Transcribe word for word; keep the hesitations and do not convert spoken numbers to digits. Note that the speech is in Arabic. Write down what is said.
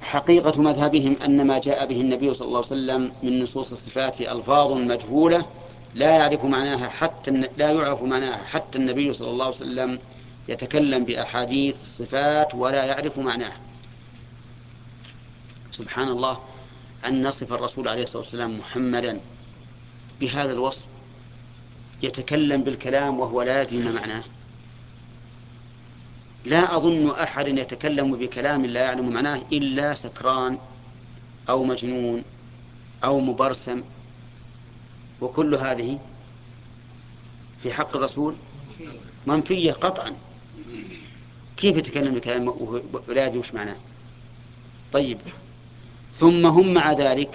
حقيقة مذهبهم أن ما جاء به النبي صلى الله عليه وسلم من نصوص الصفات ألفاظ مجهولة لا يعرف معناها حتى لا يعرف معناها حتى النبي صلى الله عليه وسلم يتكلم بأحاديث الصفات ولا يعرف معناها. سبحان الله أن نصف الرسول عليه الصلاة والسلام محمدا بهذا الوصف، يتكلم بالكلام وهو لا يدري ما معناه. لا أظن أحد يتكلم بكلام لا يعلم معناه إلا سكران أو مجنون أو مبرسم، وكل هذه في حق الرسول منفية قطعا. كيف يتكلم بكلام ولا يدري وش معناه؟ طيب، ثم هم مع ذلك